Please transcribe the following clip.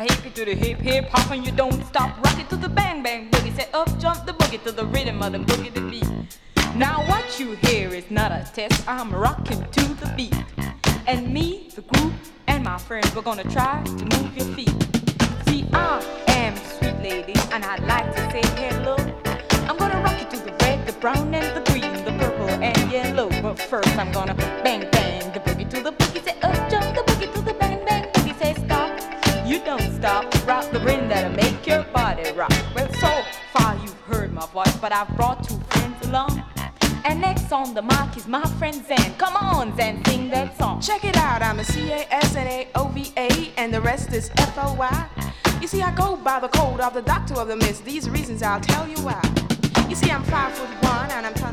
hip it to the hip hip hop and you don't stop. Rock it to the bang bang boogie. Say up jump the boogie to the rhythm of the boogie the beat. Now what you hear is not a test. I'm rocking to the beat. And me, the group, and my friends, we're gonna try to move your feet. See, I am sweet lady, and I'd like to say hello. I'm gonna rock you to the red, the brown, and the green, the purple, and yellow. But first I'm gonna bang bang the boogie to the boogie. Say up jump the boogie to the bang bang boogie. Say stop, you don't stop. Rock the rhythm that'll make your body rock. Well, so far you've heard my voice, but I've brought two friends along. And next on the mic is my friend Zan. Come on, Zan, sing that song. Check it out, I'm a CASNAOVA, and the rest is FOY. You see, I go by the code of the doctor of the mist. These reasons I'll tell you why. You see, I'm 5'1" and I'm